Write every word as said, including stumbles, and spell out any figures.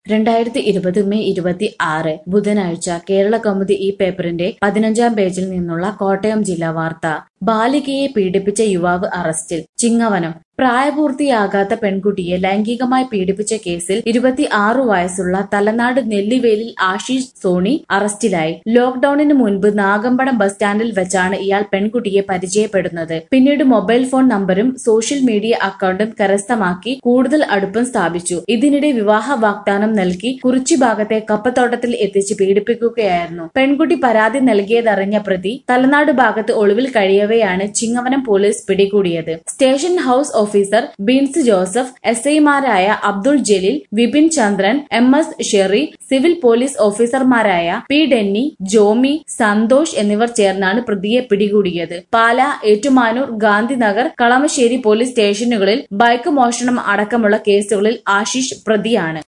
രണ്ടായിരത്തി ഇരുപത് മെയ് ഇരുപത്തി ആറ് ബുധനാഴ്ച കേരള കൗമുദി ഈ പേപ്പറിന്റെ പതിനഞ്ചാം പേജിൽ നിന്നുള്ള കോട്ടയം ജില്ലാ വാർത്ത. ബാലികയെ പീഡിപ്പിച്ച യുവാവ് അറസ്റ്റിൽ. ചിങ്ങവനം. പ്രായപൂർത്തിയാകാത്ത പെൺകുട്ടിയെ ലൈംഗികമായി പീഡിപ്പിച്ച കേസിൽ ഇരുപത്തി ആറു വയസ്സുള്ള തലനാട് നെല്ലിവേലിൽ ആശീഷ് സോണി അറസ്റ്റിലായി. ലോക്ഡൌണിന് മുൻപ് നാഗമ്പടം ബസ് സ്റ്റാൻഡിൽ വെച്ചാണ് ഇയാൾ പെൺകുട്ടിയെ പരിചയപ്പെടുന്നത്. പിന്നീട് മൊബൈൽ ഫോൺ നമ്പരും സോഷ്യൽ മീഡിയ അക്കൌണ്ടും കരസ്ഥമാക്കി കൂടുതൽ അടുപ്പം സ്ഥാപിച്ചു. ഇതിനിടെ വിവാഹ വാഗ്ദാനം നൽകി കുറിച്ചി ഭാഗത്തെ കപ്പത്തോട്ടത്തിൽ എത്തിച്ച് പീഡിപ്പിക്കുകയായിരുന്നു. പെൺകുട്ടി പരാതി നൽകിയതറിഞ്ഞ പ്രതി തലനാട് ഭാഗത്ത് ഒളിവിൽ കഴിയവെയാണ് ചിങ്ങവനം പോലീസ് പിടികൂടിയത്. Station house officer Beens Joseph, S ഐമാരായ Abdul Jaleel, Vipin Chandran, M S Sherry, civil police ഓഫീസർമാരായ പി ഡെന്നി, ജോമി, സന്തോഷ് എന്നിവർ ചേർന്നാണ് പ്രതിയെ പിടികൂടിയത്. പാല, ഏറ്റുമാനൂർ, ഗാന്ധിനഗർ, കളമശ്ശേരി പോലീസ് സ്റ്റേഷനുകളിൽ ബൈക്ക് മോഷണം അടക്കമുള്ള കേസുകളിൽ ആശീഷ് പ്രതിയാണ്.